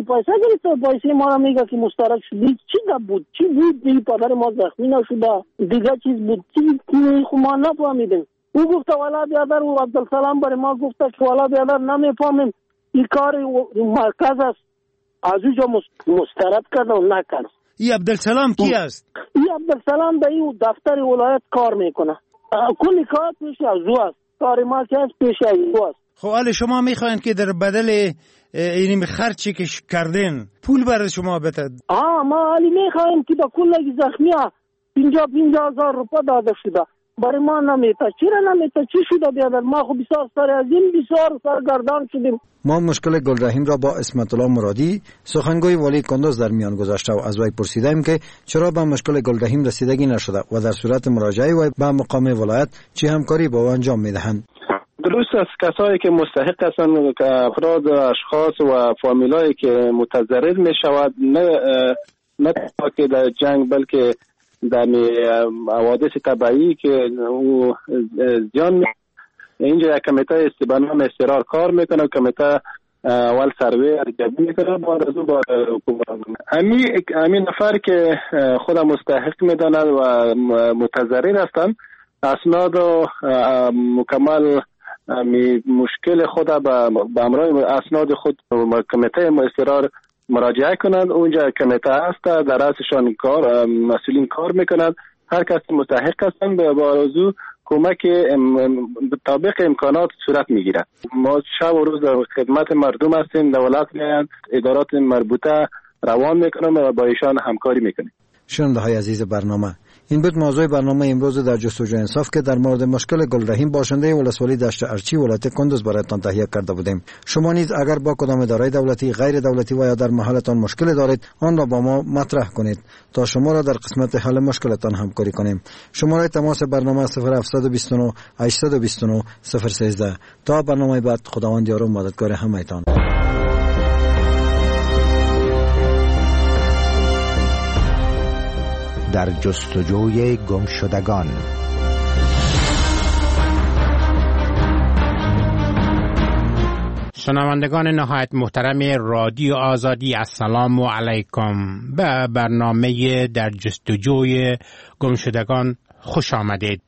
پیسه گرفت پیسه ما را میگه که مسترک شدی. چی بود؟ چی بود؟ دیگه پدر ما زخمی نشده دیگه چیز بود چی خو ما نفهمیدیم. او گفت والا بیادر و عبدالسلام برای ما گفت که والا بیادر نمیفهمیم این کار مرکز است از اونجا مسترد کرده و نکرد. این عبدالسلام کی است؟ این عبدالسلام در این دفتر ولایت کار میکنه. کلی کار پیش از او است. کار ما که از پیش از او است. خب حالا شما میخواین که در بدل این خرچی که کردین پول برای شما بده؟ ما حالی میخوایم که با کل زخمی ها 50,000 روپیه داده شده. برای ما نمیته. چرا نمیته؟ چی شده بیادر؟ ما خب بسیار سر از این بسیار سرگردان شدیم. ما مشکل گلرحیم را با اسمت الله مرادی سخنگوی والی کندوز در میان گذاشته و از وی پرسیدیم که چرا به مشکل گلرحیم رسیدگی نشده و در صورت مراجعه وی به مقام ولایت چه همکاری با او انجام میدهند. درست است، کسایی که مستحق هستند که افراد اشخاص و فامیلایی که متضرر می شود نه تنها که در جنگ بلکه در حوادث طبیعی که او زیان اینجا یک کمیته به نام استقرار کار میکنه. کمیته اول سروی ارزیابی میکنه بعد از او با همین نفر که خود مستحق میداند و متضرر هستند اسناد و مکمل مشکل خود به امرای اسناد خود کمیته استقرار مراجعه کنند. اونجا کمیته هست در رأسشان کار مسئولین کار میکنند. هر کس مستحق هستند به بازو کمک طابق امکانات صورت میگیرد. ما شب و روز در خدمت مردم هستیم. دولت میاید ادارات مربوطه روان میکنیم و با ایشان همکاری میکنیم. شنونده های عزیز برنامه، این بود موضوع برنامه امروز در جستجو انصاف که در مورد مشکل گلرحیم باشنده ولسوالی دشت ارچی ولایت کندوز برایتان تهیه کرده بودیم. شما نیز اگر با کدام اداره دولتی، غیر دولتی و یا در محلتان مشکل دارید آن را با ما مطرح کنید تا شما را در قسمت حل مشکلتان همکاری کنیم. شماره تماس برنامه 0729 829 013. تا برنامه بعد، خداوند یار و مددگار همه‌تان. در جستجوی گمشدگان. شنوندگان نهایت محترم رادیو آزادی، السلام علیکم. به برنامه در جستجوی گمشدگان خوش آمدید.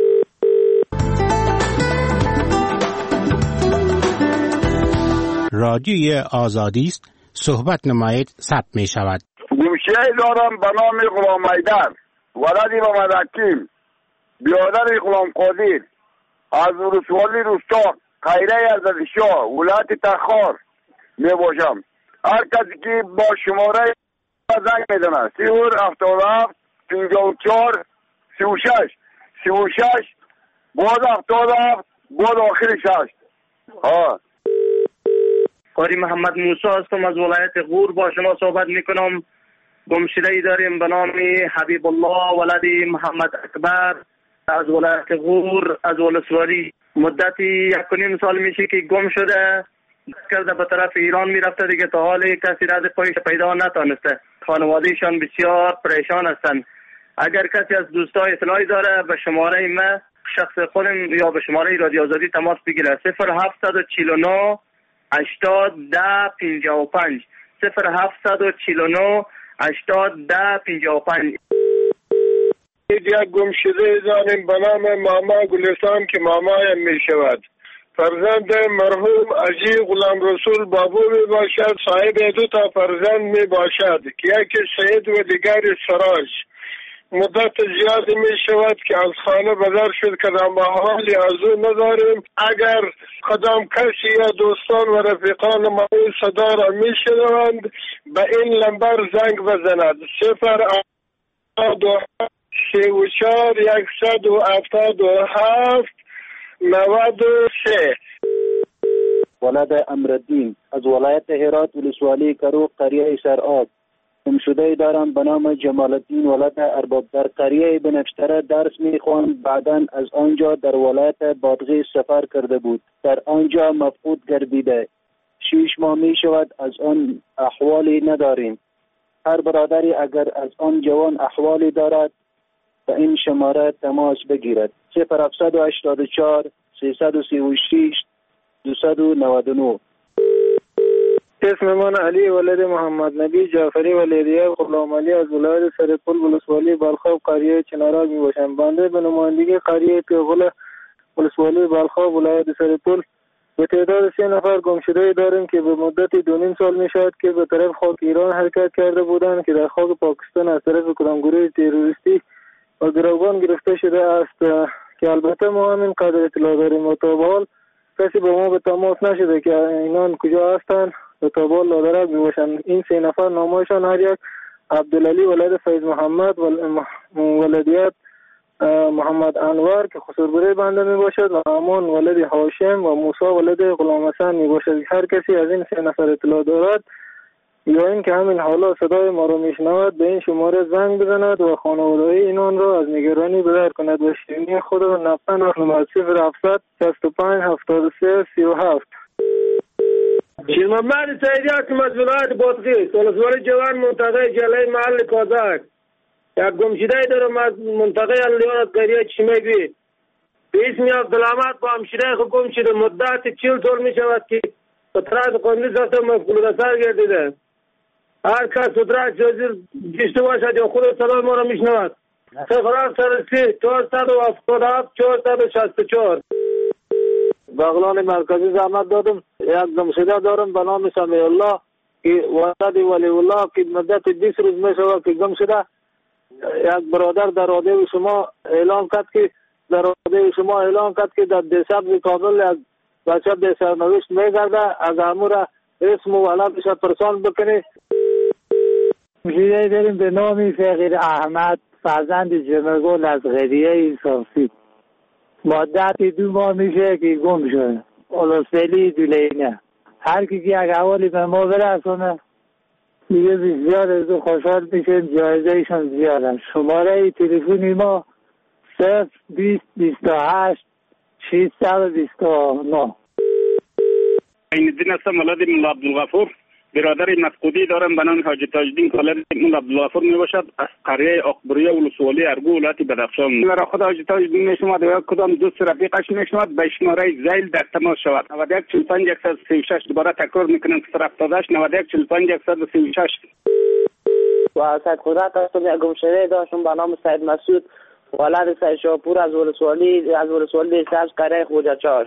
رادیوی آزادی است، صحبت نمایید ثبت می شود. گوشه‌ای دارم به نام غلام حیدر، ولد محمد حکیم، برادر غلام قادر، از ولسوالی روستا خیره عزت‌شاه ولایت تخار می باشم. هر کسی که با شماره زنگ میزنه 077 54 36 36 بعد 77 بعد آخر 6. قاری محمد موسی هستم، از ولایت غور با شما صحبت میکنم. گمشده‌ای داریم به نام حبیب الله ولد محمد اکبر از ولایت غور از ولسوالی. مدتی 1.5 سال میشه که گم شده، کرده به طرف ایران میرفته دیگه، تا حال کسی را از پایش پیدا نتانسته. خانوادهشان بسیار پریشان هستند. اگر کسی از دوستای اطلاعی داره به شماره ما شخص خودم یا به شماره رادیو آزادی تماس بگیره. 0749 80 10 55 0749 80 10 55. یک گمشده داریم به نام ماما گلستان که مامایم می شود. فرزند مرحوم عجی غلام رسول بابو می باشد. صاحب 2 تا فرزند می باشد که یکی سید و دیگر سراج. مدت زیادی می شود که از خانه بدر شد که در حالی از او نداریم. اگر کدام کسی یا دوستان و رفیقان ما این صدا را می شنوند به این لمبر زنگ بزند. 0 177 93. ولد امرالدین از ولایت هرات ولسوالی کروق قریه سرآب. گمشده‌ای دارم به نام جمال الدین ولد ارباب، در قریه بنفشتره درس می‌خواند. بعداً از آنجا در ولایت بادغیس سفر کرده بود، در آنجا مفقود گردیده. 6 ماه می شود از آن احوالی نداریم. هر برادری اگر از آن جوان احوالی دارد به این شماره تماس بگیرد. 0784 336 299. اسم من علی ولد محمد نبی جعفری ولیدیه غلام علی از ولایت سرپل ولسوالی بالخواب قریه چنارال می باشم. بنده به نمایندگی قریه پیغله ولسوالی بالخواب ولایت سرپل به تعداد 3 نفر گمشده داریم که به مدت 2.5 سال می شود که به طرف خاک ایران حرکت کرده بودند که در خاک پاکستان از طرف کدام گروه تروریستی و گروگان گرفته شده است که البته ما همین قدر اطلاع داریم و تا به حال کسی با ما به تماس نشده که اینان کجا هستند و تا به حال لادرک می باشند. این 3 نفر نامشان هر یک عبدالعلی ولد فیض محمد ولدیت محمد انور که خسربره بنده می باشد و امان ولد هاشم و موسی ولد غلام حسن می باشد. هر کسی از این 3 نفر اطلاع دارد یا این که همین حالا صدای ما رو میشنود به این شماره زنگ بزند و خانواده اینان را از نگرانی بدر کند و شیرینی خود را نقطه نمبر 0700 65 73 37. شیرمحمد سعیدی هستم از ولایت بادغیس ولسوالی جوان منطقه جلای محل کازک. یک گمشده دارم از منطقه الیان از قریه چشمه بی به اسم عبدالعمد با همشیره خود گم شده. مدت 40 سال می شود که فترات قانونی ساخته مفقود اثر گردیده. هر کس فترات جزیر گشته باشد یا خود صدای ما را می شنود. 0 477 464. بغلان مرکزی زحمت دادم. یک گمشده دارم به نام سمیع الله که ولد ولی الله که مدت 20 روز می شود که گم شده. یک برادر در رادیو شما اعلام کرد که در دسامبر کابل از بچه به سرنوشت میگرده. از امور اسم و علامش پرسان بکنی. گمشده داریم به نام فقیر احمد فرزند جمگل از قریه صافی. مدت 2 ماه میشه که گم شده. ولسوالی دولینه. هر کی که یک حوالی به ما برسونه دیگه بسیار از خوشحال میشیم. جایزه ایشان زیاده. شماره تلفنی ما 02028 629. این دین هستم ولد مولا عبدالغفور برادر مفقودی دارم به نام حاجی تاجدین کالر مولا عبدالغفور می باشد از قریه اخبریه ولسوالی ارگو ولایت بدخشان. مرا خود حاجی تاجدین میشماد و کدام دوست رفیقش میشماد به شماره زیل در تماس شود. 91 45 136. دوباره تکرار میکنم که 078 91 45 136. و سید قدرت هستم. یک گمشده داشتم به نام سید مسعود ولد سید شاپور از ولسوالی سرش قریه خوجاچاش.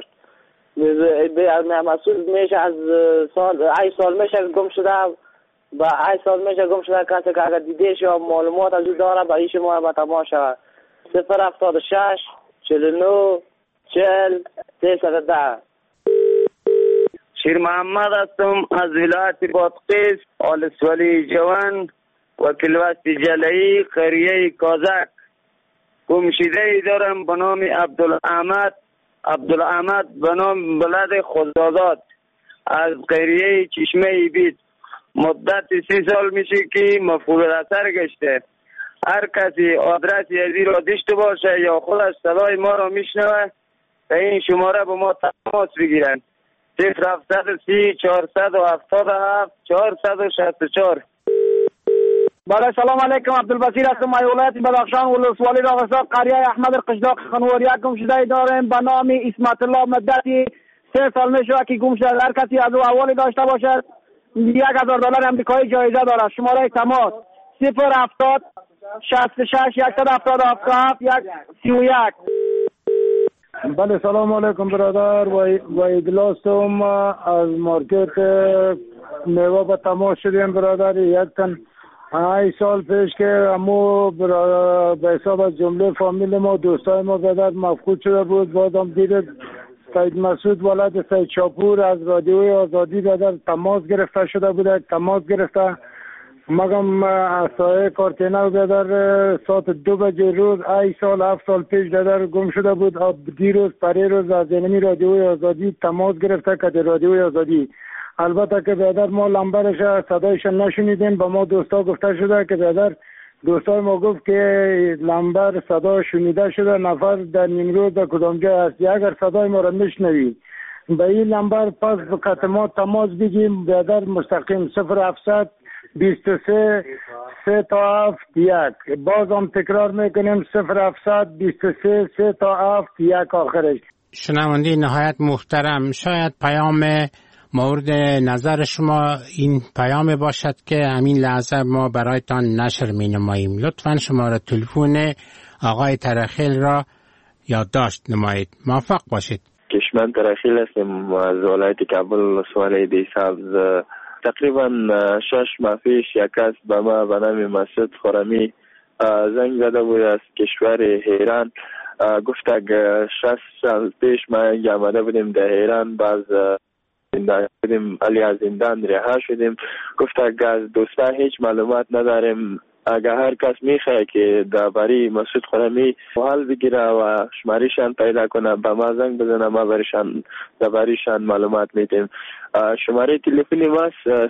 مسعود میشه از سال میشه گم شده و 8 سال میشه گم شده. کسی که اگر دیدهش یا معلومات از او داره به ایش ما به تماس شود. 076 49 40 310. شیرمحمد هستم از ولایت بادغیس ولسوالی جوان وکیل وسط جلایی قریه کازک. گمشده دارم به نام عبدالعمد به نام ولد خداداد از قریه چشمه بید. مدت 30 سال میشه که مفقود اثر گشته. هر کسی آدرس یزی را داشته باشه یا خودش صدای ما را میشنوه به این شماره با ما تماس بگیرن. 0730 477 464. بله سلام علیکم. عبدالبصیر هستم از ولایت بدخشان ولسوالی راغستان قریه احمد قشلاق خانواری. یک گمشده داریم به نام اسمت الله مدت 3 سال میشه که گم شده. هر کسی از او احوالی داشته باشد $1000 امریکایی جایزه دارد. شماره تماس 070 66 177 131. بله سلام علیکم برادر و ایدلاستم از مارکت میوه به تماس شدیم برادر. یک تن 8 سال پیش که امو به حساب از جمله فامیل ما دوستای ما بدر مفقود شده بود. بازم دید سید مسعود ولد سید شاپور از رادیوی آزادی بدر تماس گرفته شده بود. تماس گرفته مگم سایه کارتینه بدر ساعت 2 بجه روز 8 سال 7 سال پیش بدر گم شده بود. دیروز پریروز از اینمی رادیوی آزادی تماس گرفته که رادیوی آزادی البته که بدر ما لمبرش صدایش نشنیدیم. با ما دوستا گفته شده که بدر دوستای ما گفت که لمبر صدا شنیده شده نفر در نیمروز در کدام جای هستی اگر صدای ما را میشنوی به این لمبر پس به ما تماس بگیم. بدر مستقیم 0700 23 3 تا 7 1. بازم تکرار میکنیم 0700 23 3 تا 7 1 آخرش. شنونده نهایت محترم، شاید پیام مورد نظر شما این پیام باشد که همین لحظه ما برایتان نشر می نماییم. لطفاً شماره تلفن آقای ترخیل را یادداشت نمایید. موفق باشید. کشمن ترخیل هستیم از ولایت کابل ولسوالی دی سبز. تقریبا 6 ماه پیش یک کس به ما به نام مسعود خرمی زنگ زده بود از کشور ایران. گفت که 6 سال پیش ما آمده بودیم در ایران، باز بودیم علی از زندان رها شدیم. گفت که از دوستان هیچ معلومات نداریم، اگر هر کس میخواه که درباره مسعود خرمی حال بگیره و شماره‌شان پیدا کنه به ما زنگ بزنه، ما درباره‌شان معلومات میدیم. شماره تلفنی ما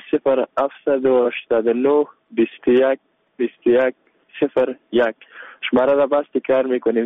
0789 21 21 01. شماره را باز تکرار میکنیم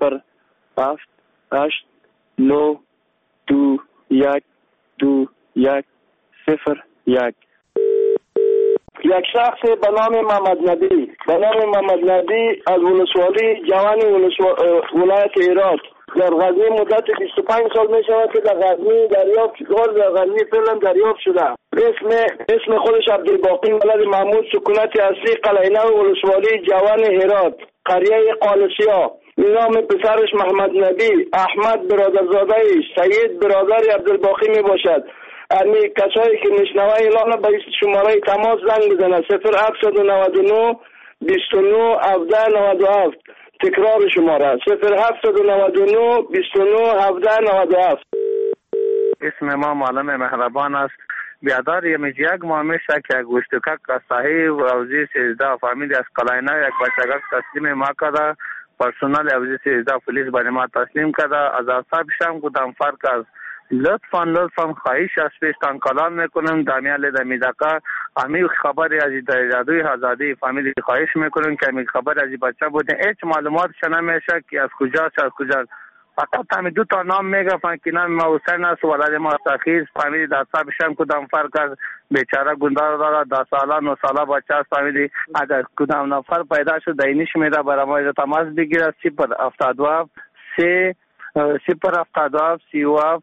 0789 21 21 01. یک شخص به نام محمد نبی از ولسوالی جوان ولایت هرات در غزنی مدت 25 سال می شود که در غزنی فعلا دریافت شده. اسم خودش عبدالباقی ولد محمود، سکونت اصلی قلعه نو ولسوالی جوان هرات، قریه قالسیا. نام پسرش محمد نبی، احمد برادرزاده سید برادر عبدالباقی می باشد. امی کسایی که میشنوه اعلان به شماره تماس زنگ بزنه 0799 29 17 97. تکرار شماره 0799 29 17 97. اسم ما معلم مهربان است. بیادار یک ماه میشه که گوشتکک از صحیح اوزی 13 فامیلی از قلعه یک بچگک تسلیم ما کرده. پرسنل اوزی 13 پلیس برای ما تسلیم کرده. از اصحاب شم گفتم فرق است. لطفاً خواهش از پیشتان کلام میکنم دمیال دمیدقه امی خبری از دریادوی آزادی فامیلی خواهش میکنم که امی خبر از بچه بوده هیچ معلومات نمیشه که از کجا فقط همین 2 تا نام میگفتن که نام ما حسین است ولد ما سخیز فامیلی در صاحب شم کدام فرق است. بیچاره گندار داره 10 ساله 9 ساله بچه است فامیلی. اگر کدام نفر پیدا شد اینش میره برای ما تماس بگیره 072 3 072 37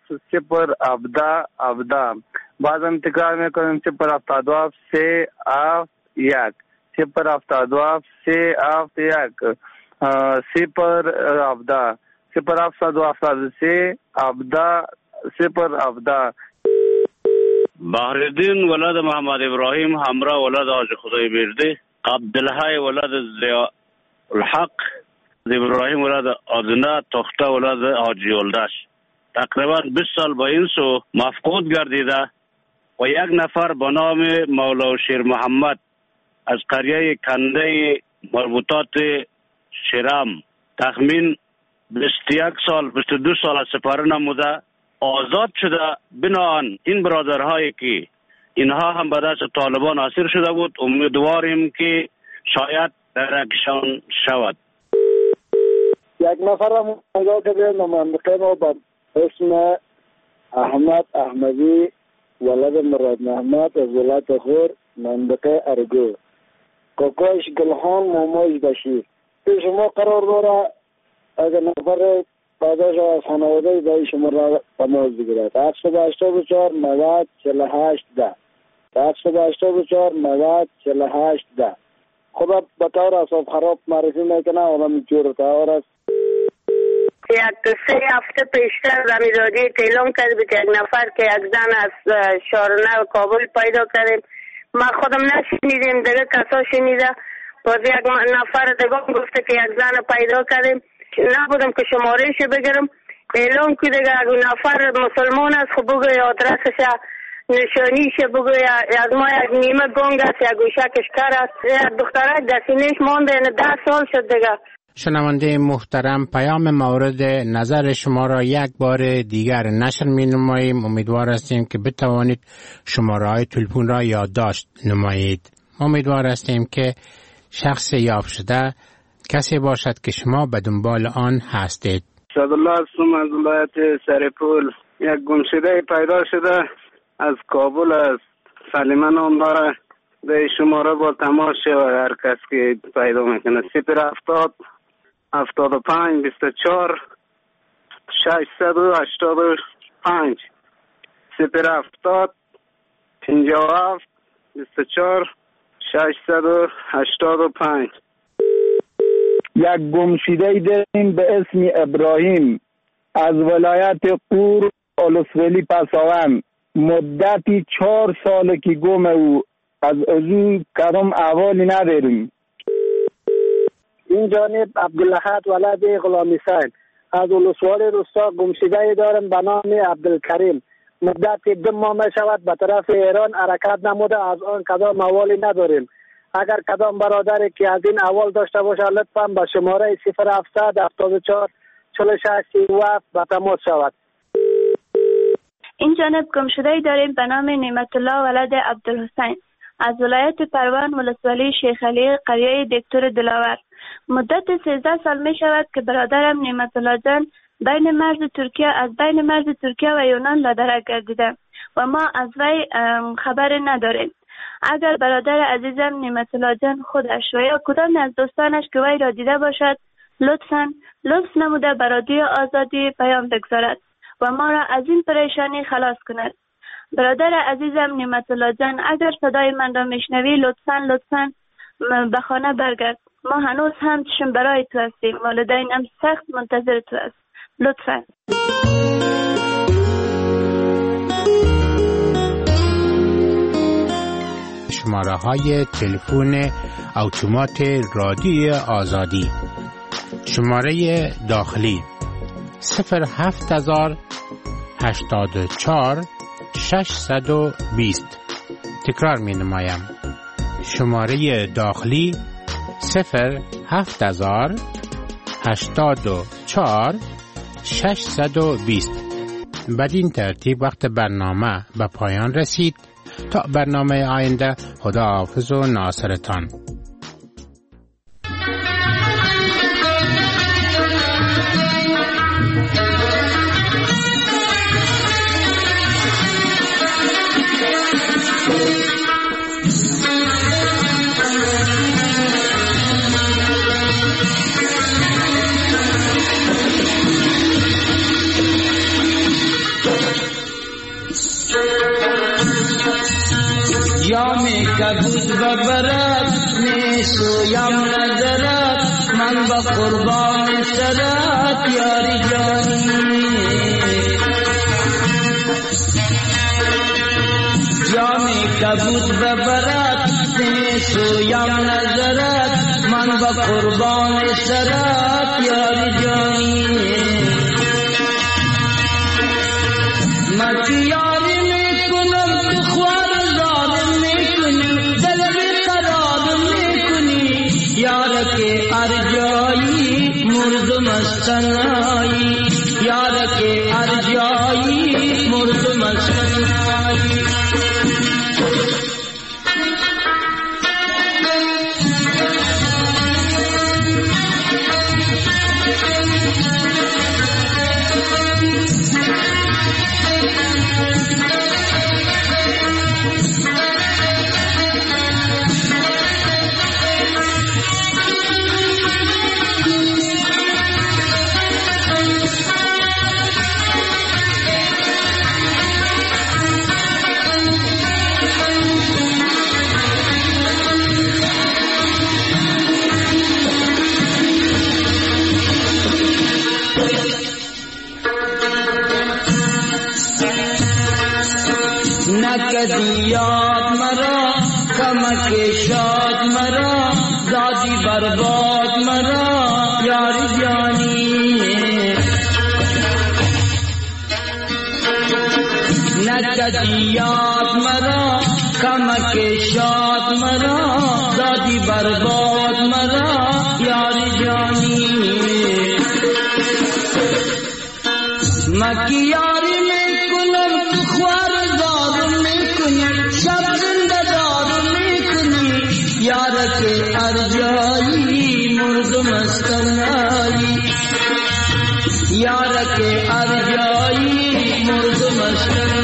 017. بازم تکرار میکنیم 072 371 072 371 017 0773 17 بحرالدین ولد محمد ابراهیم همراه ولد حاج خدای برده، عبدالحی ولد ضیاء الحق، ابراهیم ولد آدنه تخته ولد حاجی ولدش تقریبا 20 سال با این سو مفقود گردیده و یک نفر به نام مولا شیر محمد از قریه کنده مربوطات شرم تخمین 21 سال 22 سال از سپاره نموده آزاد شده. بناهن این برادرهایی که اینها هم به دست طالبان اسیر شده بود امیدواریم که شاید درکشان شود. یک نفر هم پیدا کردیم منطقه ما با اسم احمد احمدی ولد مراد محمد از ولایت خور منطقه ارگو، کاکایش گلخان مامایش بشیر. شما قرار داره اگر نفر پیدا شد از خانواده به شما را تماس بگیرد 784 90 48 10 784 90 48 10. خدا به طور اصاب خراب معرفی میکنه آدم جور طور است. یک 3 هفته پیشتر رادیو اعلام کرد یک نفر که یک زن از شارنه کابل پیدا کردیم. ما خودم نشنیدیم دیگه کسا شنیده. باز یک نفر دیگه گفته که یک زن پیدا کردیم. نبودم که شمارهش بگیرم. اعلام که دیگه یک نفر مسلمان است خب بگوی آدرسش نشانیش بگوی از ما یک نیمه گنگ است یک گوشکش کر است. یک دخترک دستینش مانده 10 سال شد دیگه. شنونده محترم پیام مورد نظر شما را یک بار دیگر نشر می نماییم. امیدوار هستیم که بتوانید شماره های تلفن را یادداشت نمایید. امیدوار هستیم که شخص یافت شده کسی باشد که شما به دنبال آن هستید. شادالله هستم از ولایت سرپول. یک گمشده پیدا شده از کابل است. سلیمان نام داره. به شماره با تماس شود هر کس که پیدا میکنه 070 75 24 685 070 57 24 685. یک گمشده داریم به اسم ابراهیم از ولایت قور اولسوالی پساون. مدتی 4 سال که گم او، از او کدام احوالی نداریم. این جانب عبدالحد ولد غلام حسین از اولسوال روستا گمشده دارم به نام عبدالکریم. مدت 2 ماه می شود به طرف ایران حرکت نموده، از آن کدام احوالی نداریم. اگر کدام برادری که از این احوال داشته باشه لطفا به شماره 0700 74 46 37 به تماس شود. این جانب گمشده داریم به نام نعمت الله ولد عبدالحسین از ولایت پروان ولسوالی شیخ علی قریه دکتر دلاور. مدت 13 سال می شود که برادرم نعمت الله جان از بین مرز ترکیه و یونان لادرک گردیده و ما از وی خبر نداریم. اگر برادر عزیزم نعمت الله جان خودش و یا کدام از دوستانش که وی را دیده باشد لطف نموده به رادیو آزادی پیام بگذارد و ما را از این پریشانی خلاص کند. برادر عزیزم نعمت الله جان اگر صدای من را میشنوی لطفاً به خانه برگرد. ما هنوز هم چشم برای تو هستیم. والدینم سخت منتظر تو است. لطفاً. شماره های تلفن اتومات رادیو آزادی: شماره داخلی 07000 84 620. تکرار می نمایم. شماره داخلی 07000 84 620. بدین ترتیب وقت برنامه به پایان رسید. تا برنامه آینده، خداحافظ و ناصرتان. یامی کبود ببرد نیسویم نظرت من با قربان سرت یاری جانی. یامی کبود ببرد نیسویم نظرت من با قربان سرت یاری جانی. مکی یاری میکنم تو خوار یار کے ارجائی مرد مستنائی یار کے ارجائی مرد مستنائی. نکدی یاد مرا کمک شاد مرا دادی برباد مرا یاری جانی. نکدی یاد مرا کمک شاد مرا دادی برباد مرا یاری جانی. مکی یاری میکنم تو خوار یار کے ارجائی مرد مستنائی یار کے ارجائی مرد مستنائی.